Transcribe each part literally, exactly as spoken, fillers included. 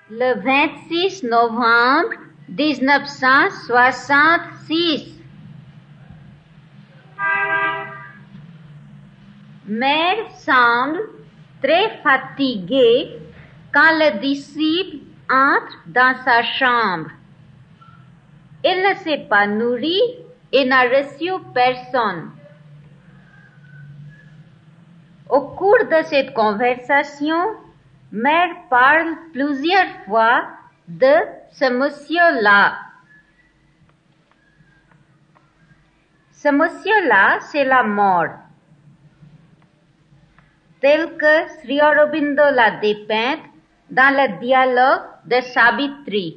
le vingt-six novembre dix-neuf cent soixante-six. Mère semble très fatiguée quand le disciple entre dans sa chambre. Il ne s'est pas nourri et n'a reçu personne. Au cours de cette conversation, Mère parle plusieurs fois de ce monsieur-là. Ce monsieur-là, c'est la mort, tel que Sri Aurobindo l'a dépeinte dans le dialogue de Savitri.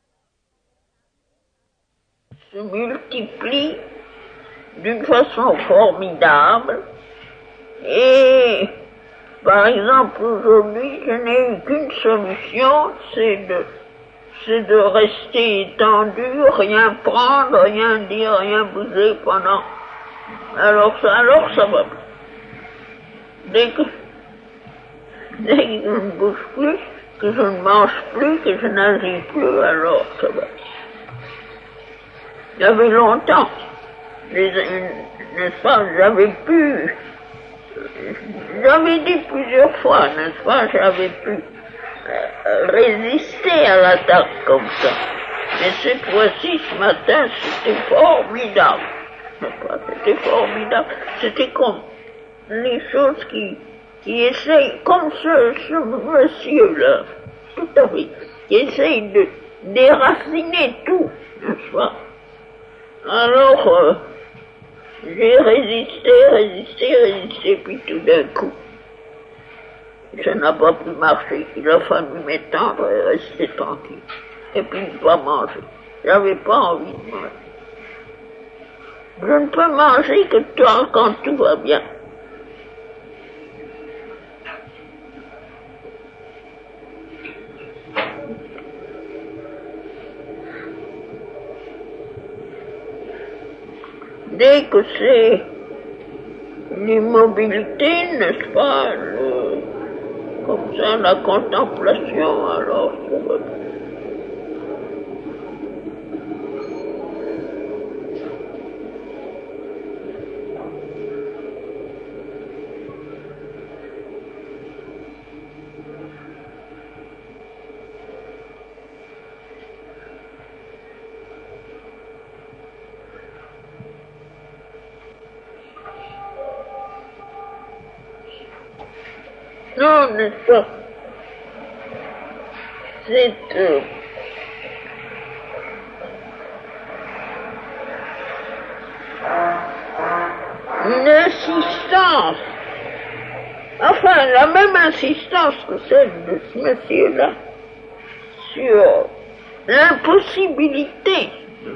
Se multiplie d'une façon formidable et, par exemple, aujourd'hui, je n'ai eu qu'une solution, c'est de, c'est de rester étendu, rien prendre, rien dire, rien bouger pendant, alors ça, alors ça va. Dès que, dès que je ne bouge plus, que je ne mange plus, que je n'agis plus, alors ça va. Il y avait longtemps, n'est-ce pas, j'avais pu, j'avais dit plusieurs fois, n'est-ce pas, j'avais pu euh, résister à l'attaque comme ça. Mais cette fois-ci, ce matin, c'était formidable, n'est-ce pas, c'était formidable, c'était comme les choses qui, qui essayent, comme ce, ce monsieur-là, tout à fait, qui essaye de déraciner tout, n'est-ce pas. Alors, euh, j'ai résisté, résisté, résisté, puis tout d'un coup, ça n'a pas pu marcher. Il a fallu m'étendre et rester tranquille. Et puis ne pas manger. J'avais pas envie de manger. Je ne peux manger que toi quand tout va bien. Dès que c'est l'immobilité, n'est-ce pas, le, comme ça, la contemplation, alors ça va. Non, n'est-ce pas, c'est euh, une insistance, enfin la même insistance que celle de ce monsieur-là sur l'impossibilité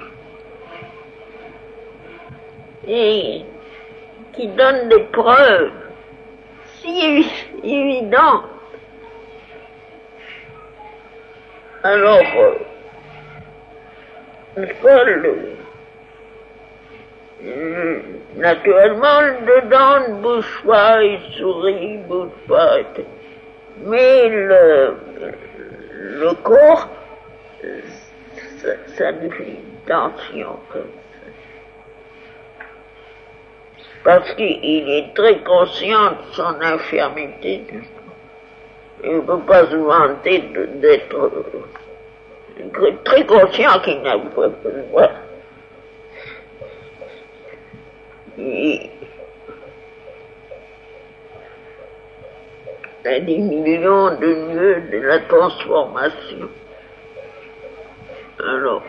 et qui donne des preuves si évident. Alors, euh, pas le, le, naturellement, dedans ne bouge pas, il sourit, ne bouge pas, mais le, le corps, ça, ça devient une tension comme ça. Parce qu'il est très conscient de son infirmité. Il ne peut pas se vanter d'être euh, très conscient qu'il n'a pas pu voir. Il a des millions de lieux de la transformation. Alors,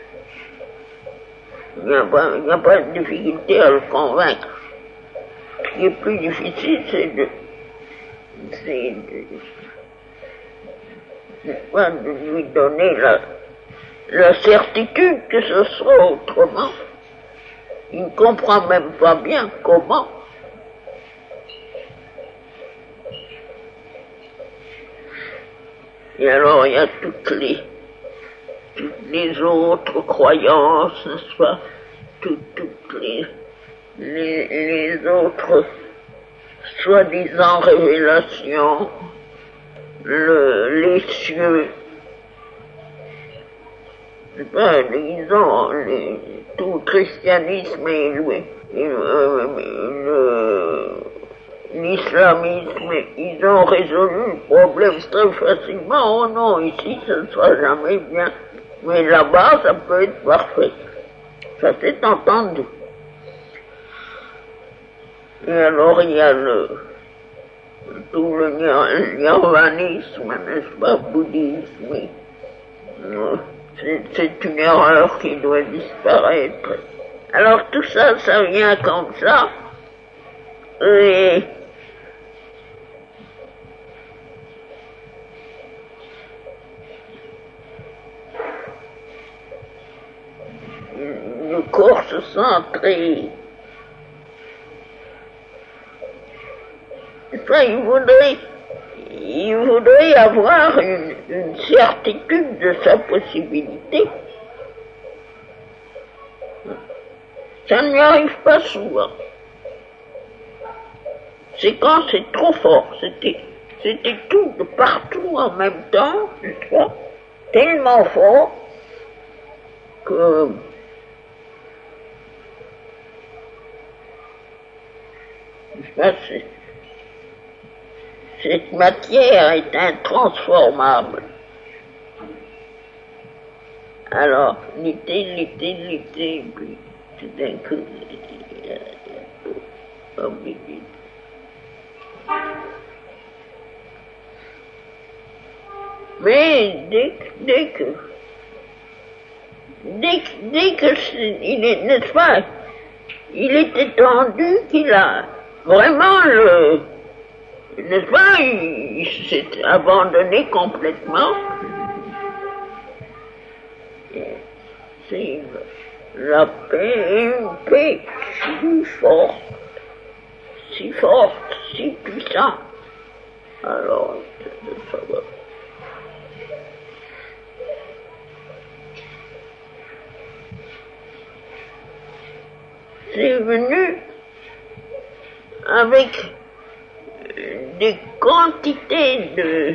il n'y a pas, il n'y a pas de difficulté à le convaincre. Ce qui est plus difficile, c'est de, c'est de, de, de lui donner la, la certitude que ce sera autrement. Il ne comprend même pas bien comment. Et alors, il y a toutes les, toutes les autres croyances, n'est-ce pas, toutes, toutes les, les, les autres soi-disant révélations, le, les cieux, Ben, ils ont, les, tout le christianisme et le, l'islamisme, ils ont résolu le problème très facilement. Oh non, ici, ça ne sera jamais bien. Mais là-bas, ça peut être parfait. Ça s'est entendu. Et alors, il y a le, tout le nirvanisme, n'est-ce pas, bouddhisme. C'est une erreur qui doit disparaître. Alors tout ça, ça vient comme ça. Et le corps se sent très... Enfin, il voudrait, il voudrait avoir une, une certitude de sa possibilité. Ça ne lui arrive pas souvent. C'est quand c'est trop fort. C'était, c'était tout de partout en même temps, n'est-ce pas? Tellement fort que ça, c'est, cette matière est intransformable. Alors, l'été, l'été, l'été, puis tout d'un coup, obligé. Mais dès que, dès que, dès que, dès que il est, n'est-ce pas, il est étendu qu'il a vraiment le, n'est-ce pas, il, il s'est abandonné complètement. C'est la paix, une paix si forte, si forte, si puissante. Alors, ça va. C'est venu avec des quantités de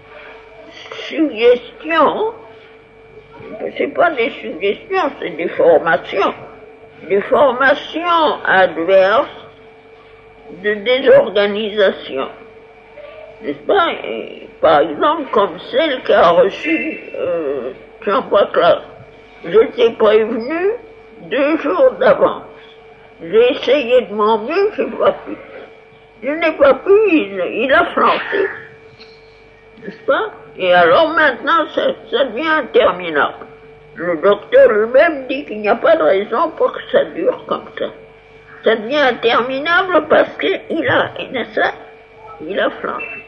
suggestions. C'est pas des suggestions, c'est des formations. Des formations adverses de désorganisation. N'est-ce pas? Et, par exemple, comme celle qu'a reçue euh, Jean-Paul Claude. Je t'ai prévenu deux jours d'avance. J'ai essayé de mon mieux, je n'ai pas pu. Je n'ai pas pu, il, il a flanché. N'est-ce pas? Et alors maintenant, ça, ça devient interminable. Le docteur lui-même dit qu'il n'y a pas de raison pour que ça dure comme ça. Ça devient interminable parce qu'il a, n'est-ce pas? Il a flanché.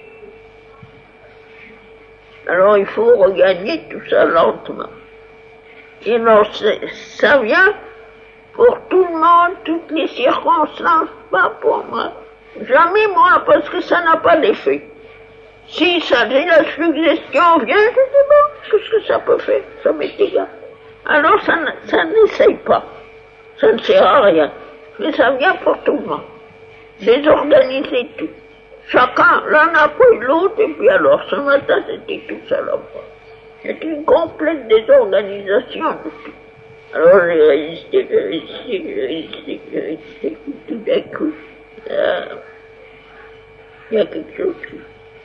Alors il faut regagner tout ça lentement. Et alors ça vient pour tout le monde, toutes les circonstances, pas pour moi. Jamais moi, parce que ça n'a pas d'effet. Si ça, si la suggestion vient, je dis bon, qu'est-ce que ça peut faire? Ça m'est égal. Alors ça, ça n'essaye pas. Ça ne sert à rien. Mais ça vient pour tout le monde. Désorganiser tout. Chacun, l'un après l'autre, et puis alors, ce matin, c'était tout ça là-bas. C'était une complète désorganisation de tout. Alors j'ai résisté, j'ai résisté, j'ai résisté, j'ai résisté, tout d'un coup, euh, il y a quelque chose qui...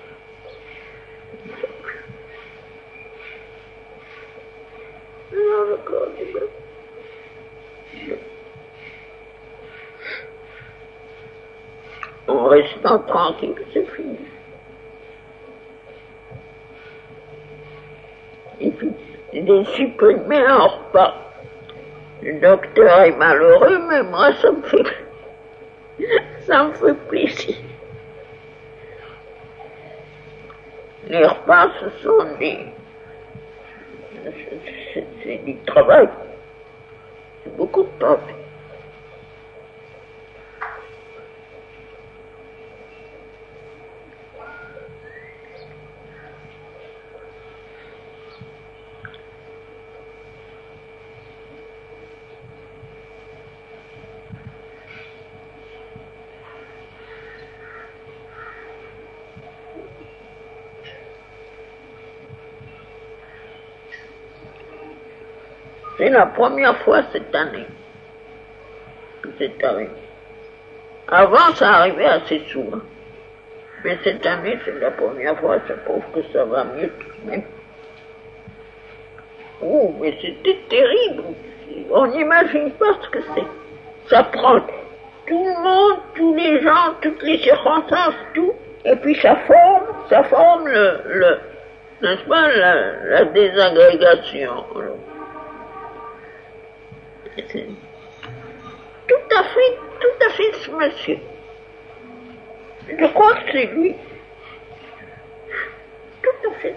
Non, d'accord, en restant tranquille, c'est fini. Et puis, j'ai supprimé un repas. Le docteur est malheureux, mais moi, ça me fait, ça me fait plaisir. Les repas, ce sont des, c'est, c'est du travail. C'est beaucoup de travail. C'est la première fois cette année que c'est arrivé. Avant, ça arrivait assez souvent. Mais cette année, c'est la première fois, je trouve que ça va mieux tout de même. Oh, mais c'était terrible. On n'imagine pas ce que c'est. Ça prend tout le monde, tous les gens, toutes les circonstances, tout. Et puis ça forme, ça forme le, le n'est-ce pas, la, la désagrégation. C'est tout à fait, tout à fait ce monsieur. Je crois que c'est lui. Tout à fait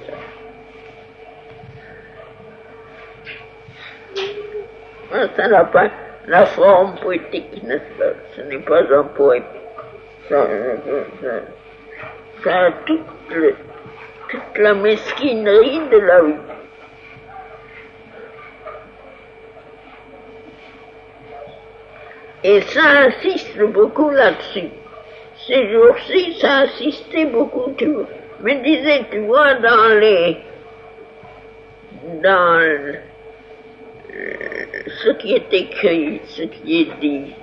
ça. Ça n'a pas la forme poétique, n'est-ce pas? Ce n'est pas un poème. Ça, ça, ça a toute, le, toute la mesquinerie de la vie. Et ça insiste beaucoup là-dessus. Ces jours-ci, ça insistait beaucoup. Tu me disais, tu vois, dans les... dans le, ce qui est écrit, ce qui est dit,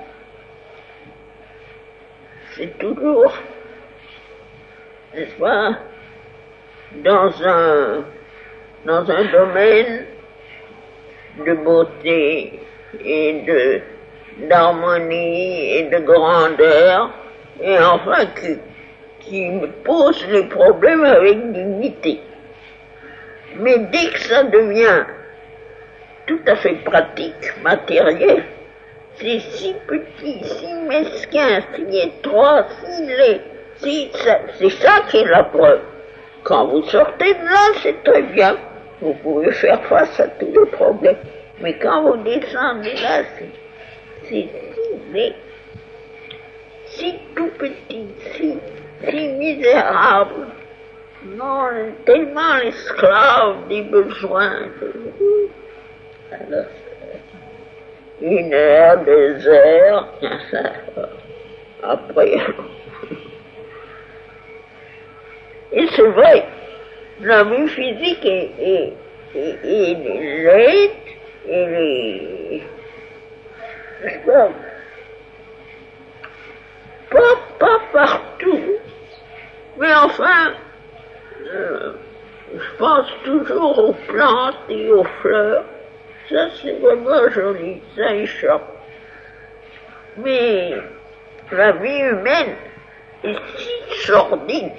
c'est toujours, n'est-ce pas, dans un, dans un domaine de beauté et de, d'harmonie et de grandeur, et enfin qui, qui me pose les problèmes avec dignité. Mais dès que ça devient tout à fait pratique, matériel, c'est si petit, si mesquin, si étroit, si laid, si ça, c'est ça qui est la preuve. Quand vous sortez de là, c'est très bien, vous pouvez faire face à tous les problèmes. Mais quand vous descendez là, c'est, c'est si laid, si tout petit, si, si misérable. Non, tellement l'esclave des besoins. Alors, une heure, deux heures, après. Et c'est vrai, la vie physique est, est, est, est laide, elle est, n'est-ce pas, pas, pas partout, mais enfin, euh, je pense toujours aux plantes et aux fleurs. Ça, c'est vraiment joli, ça échappe. Mais la vie humaine est si sordide,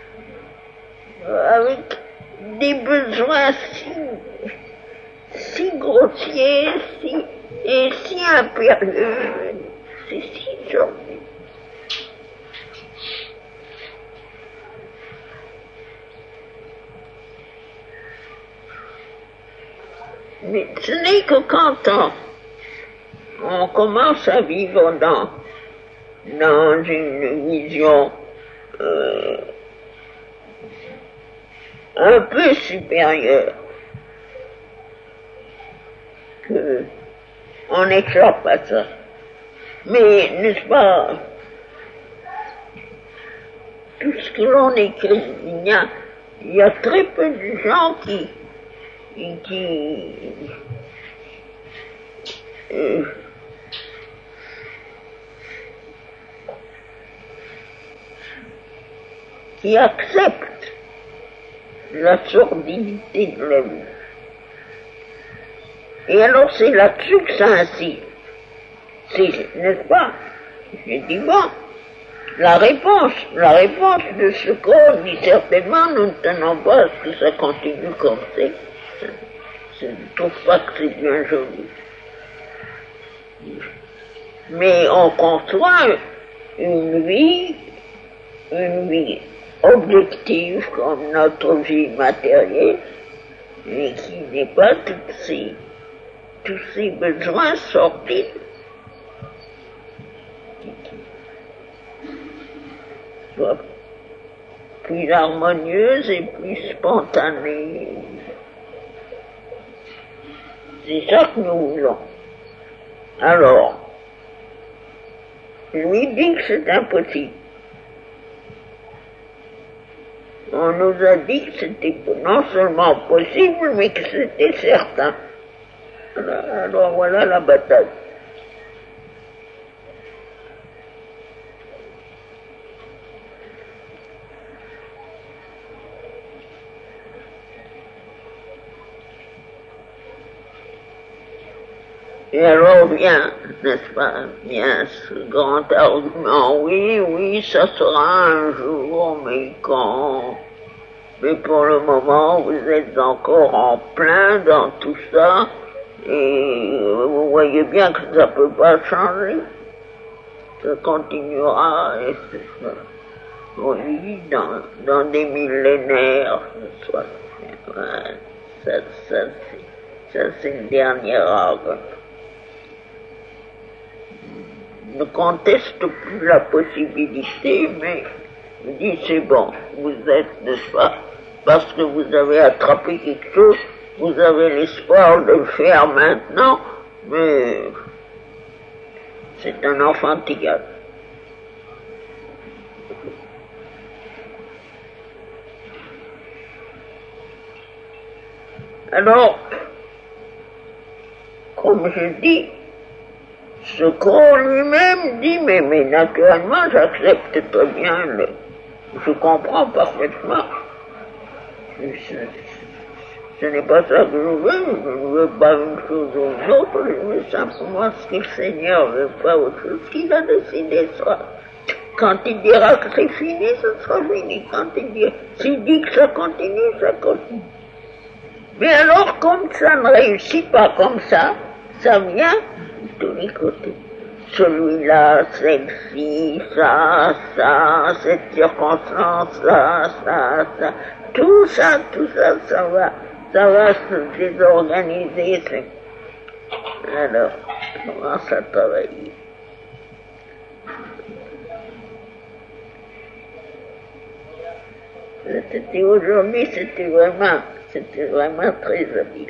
avec des besoins si, si grossiers, si, et si impérieux. C'est si sordide. Mais ce n'est que quand on, on commence à vivre dans, dans une vision euh, un peu supérieure que on échappe à ça. Mais n'est-ce pas, tout ce que l'on écrit, il y a, il y a très peu de gens qui qui euh, qui acceptent la sordidité de la vie. Et alors c'est là-dessus que ça insiste. C'est, n'est-ce pas? J'ai dit bon, la réponse, la réponse de ce qu'on dit certainement, nous ne tenons pas à ce que ça continue comme c'est. Je ne trouve pas que c'est bien joli. Mais on conçoit une vie, une vie objective comme notre vie matérielle, et qui n'est pas toutes ces, tous ces besoins sordides. Soit plus harmonieuse et plus spontanée. C'est ça que nous voulons. Alors, lui dit que c'est impossible. On nous a dit que c'était non seulement possible, mais que c'était certain. Alors voilà la bataille. Et alors vient, n'est-ce pas, vient ce grand argument, oui, oui, ça sera un jour, mais quand? Mais pour le moment, vous êtes encore en plein dans tout ça, et vous voyez bien que ça ne peut pas changer. Ça continuera, et c'est ça. Oui, dans, dans des millénaires, soit, ouais, ça, ça, c'est, ça c'est une dernière argument. Ne conteste plus la possibilité, mais vous dit c'est bon, vous êtes, n'est-ce pas, parce que vous avez attrapé quelque chose, vous avez l'espoir de le faire maintenant, mais c'est un enfantillage. Alors, comme je dis, ce corps lui-même dit, mais, mais naturellement, j'accepte très bien, le, je comprends parfaitement. Ce, ce n'est pas ça que je veux, je ne veux pas une chose ou une autre, je veux simplement ce que le Seigneur ne veut pas autre chose, ce qu'il a décidé sera. Quand il dira que c'est fini, ce sera fini. Quand il dira, s'il dit que ça continue, ça continue. Mais alors, comme ça ne réussit pas comme ça, ça vient de tous les côtés. Celui-là, celle-ci, ça, ça, cette circonstance, ça, ça, ça, tout ça, tout ça, ça va, ça va se désorganiser. Alors, on commence à travailler. C'était aujourd'hui, c'était vraiment, c'était vraiment très habile.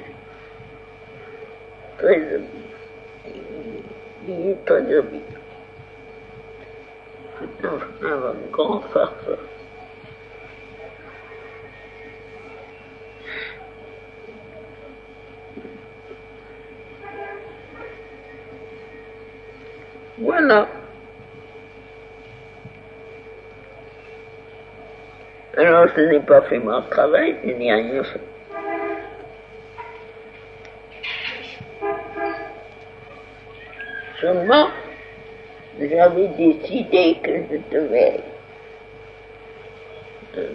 Très habile. Il est très habile. C'est un, un grand farceur. Voilà. Alors, je n'ai pas fait mon travail, je n'ai rien fait. Seulement, j'avais décidé que je devais, euh,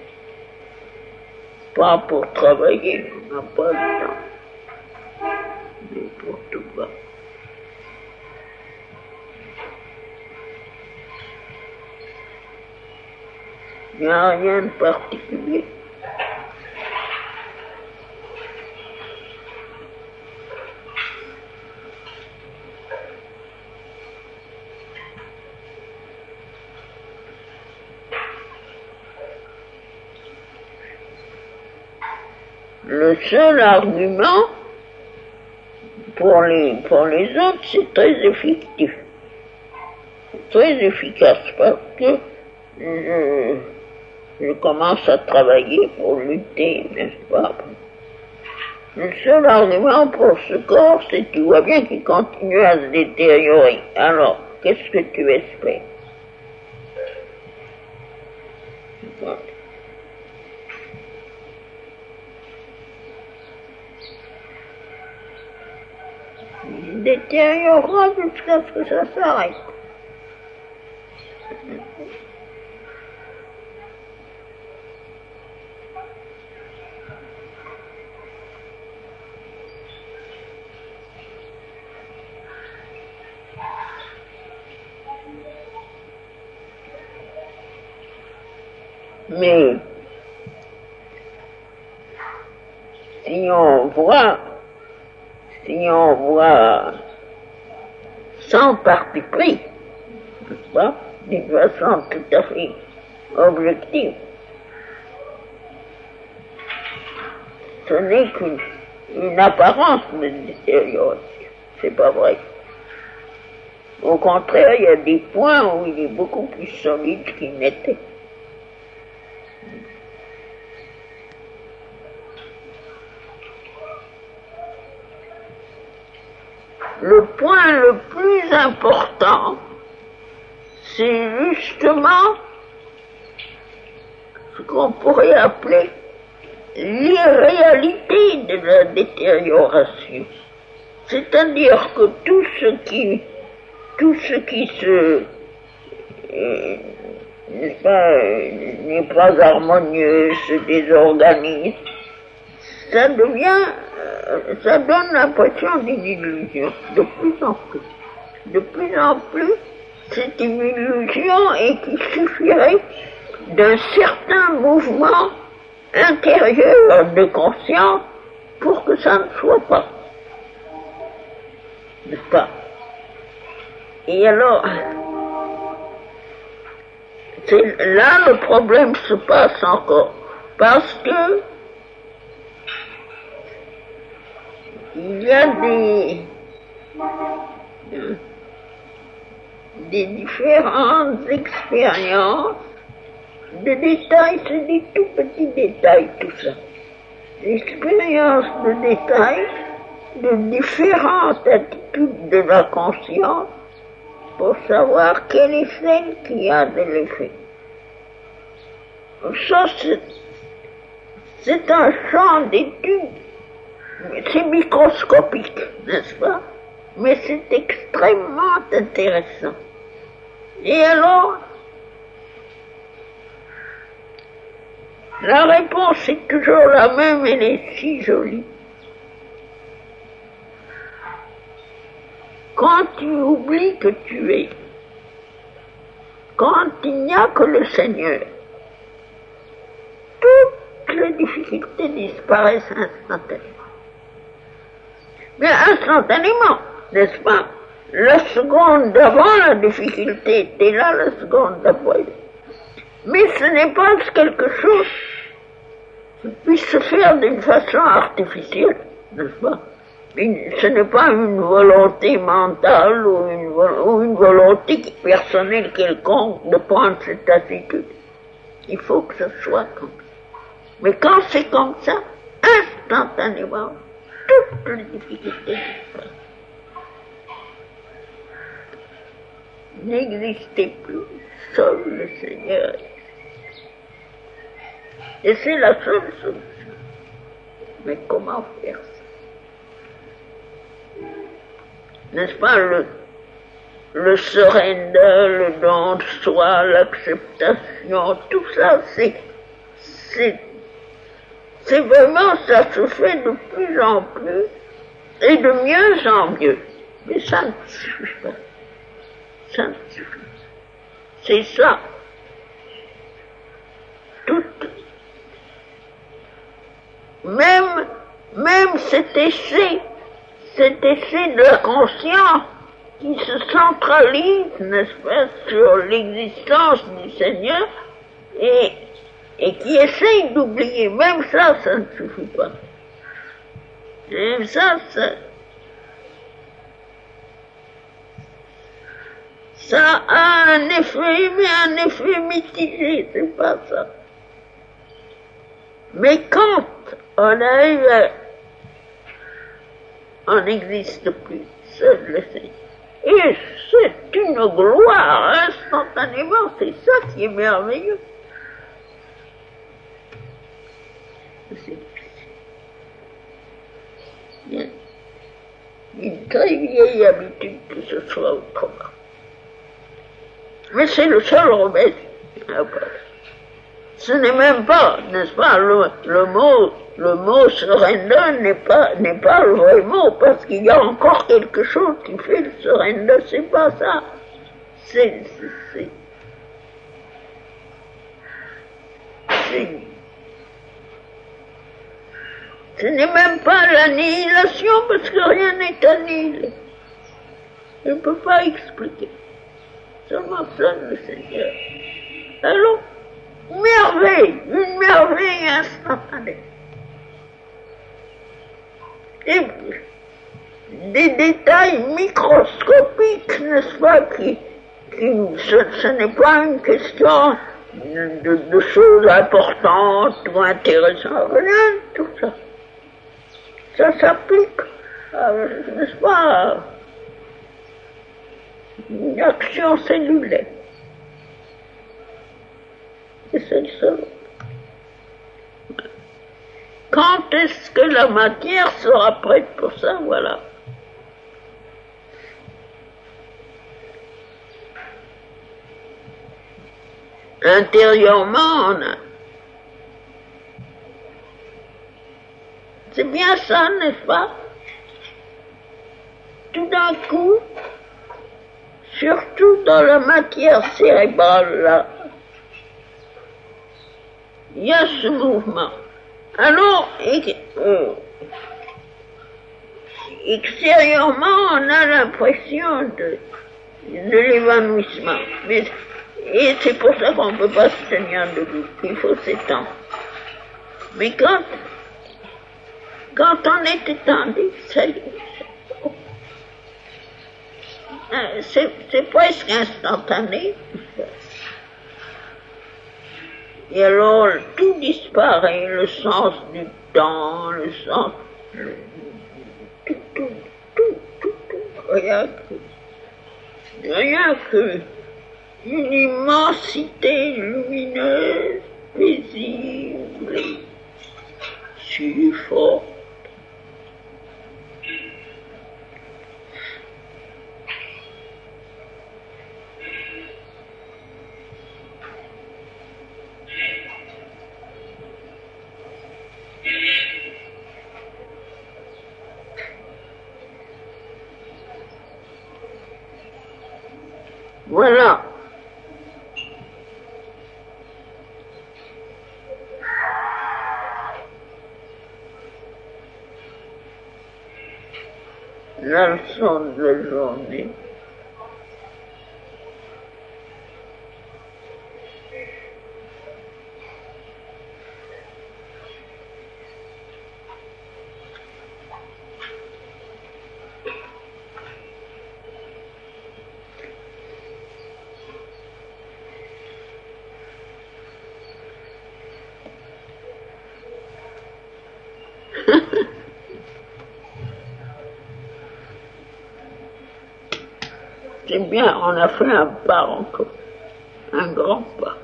pas pour travailler, on n'a pas le temps, mais pour tout bas. Il n'y a rien de particulier. Le seul argument pour les, pour les autres, c'est très effectif. C'est très efficace parce que je, je commence à travailler pour lutter, n'est-ce pas? Le seul argument pour ce corps, c'est que tu vois bien qu'il continue à se détériorer. Alors, qu'est-ce que tu espères? Voilà. Il se détériorera jusqu'à ce que ça s'arrête. Mais si on voit, si on voit sans parti pris, n'est-ce pas, d'une façon tout à fait objective, ce n'est qu'une une apparence de détérioration. C'est pas vrai. Au contraire, il y a des points où il est beaucoup plus solide qu'il n'était. le point le plus important, c'est justement ce qu'on pourrait appeler l'irréalité de la détérioration. C'est-à-dire que tout ce qui, tout ce qui se, euh, n'est pas, n'est pas harmonieux, se désorganise, ça devient, euh, ça donne l'impression d'une illusion, de plus en plus. De plus en plus, c'est une illusion et qui suffirait d'un certain mouvement intérieur de conscience pour que ça ne soit pas. N'est-ce pas? Et alors, c'est là le problème se passe encore, parce que il y a des des différentes expériences de détails, c'est des tout petits détails tout ça. L'expérience de détails de différentes attitudes de la conscience pour savoir quelle est celle qui a de l'effet. Ça, c'est, c'est un champ d'étude, c'est microscopique, n'est-ce pas? Mais c'est extrêmement intéressant. Et alors, la réponse est toujours la même, elle est si jolie. Quand tu oublies que tu es, quand il n'y a que le Seigneur, toutes les difficultés disparaissent instantanément. Mais instantanément, n'est-ce pas? La seconde d'avant la difficulté était là, la seconde d'après. Mais ce n'est pas quelque chose qui puisse se faire d'une façon artificielle, n'est-ce pas? Ce n'est pas une volonté mentale ou une, ou une volonté personnelle quelconque de prendre cette attitude. Il faut que ce soit comme ça. Mais quand c'est comme ça, instantanément, toutes les difficultés disparaissent. N'existait plus, seul le Seigneur existe. Et c'est la seule solution. Mais comment faire ça? N'est-ce pas, le, le surrender, le don de soi, l'acceptation, tout ça, c'est, c'est, c'est vraiment, ça se fait de plus en plus et de mieux en mieux. Mais ça ne suffit pas. Ça ne suffit pas. C'est ça. Tout, même, même cet essai, cet essai de la conscience qui se centralise, n'est-ce pas, sur l'existence du Seigneur et, et qui essaye d'oublier, même ça, ça ne suffit pas. Même ça, ça, ça a un effet, mais un effet mitigé, c'est pas ça. Mais quand on arrive à on n'existe plus, seul le Seigneur. Et c'est une gloire, instantanément, c'est ça qui est merveilleux. C'est difficile. Il y a une très vieille habitude que ce soit autrement. Mais c'est le seul remède. Ce n'est même pas, n'est-ce pas, le, le mot, le mot surrender n'est pas, n'est pas le vrai mot, parce qu'il y a encore quelque chose qui fait le surrender, c'est pas ça. C'est, c'est, c'est, c'est, ce n'est même pas l'annihilation, parce que rien n'est annihilé. Je ne peux pas expliquer. Seulement seul le Seigneur. Alors, merveille, une merveille instantanée. Et des détails microscopiques, n'est-ce pas, qui, qui ce, ce n'est pas une question de, de, de choses importantes ou intéressantes, rien de tout ça. Ça s'applique, euh, n'est-ce pas, une action cellulaire. Et c'est le seul. Quand est-ce que la matière sera prête pour ça? Voilà. Intérieurement, on a... C'est bien ça, n'est-ce pas? Tout d'un coup, surtout dans la matière cérébrale, là, il y a ce mouvement. Alors, euh, extérieurement, on a l'impression de, de l'évanouissement. Mais, et c'est pour ça qu'on ne peut pas se tenir debout, qu'il faut s'étendre. Mais quand, quand on est étendu, ça y est, c'est, c'est presque instantané. Et alors, tout disparaît, le sens du temps, le sens... Le, tout, tout, tout, tout, tout, rien que... Rien que... Une immensité lumineuse, paisible et si forte. Voilà. La leçon de la journée. C'est bien, on a fait un pas encore, un grand pas.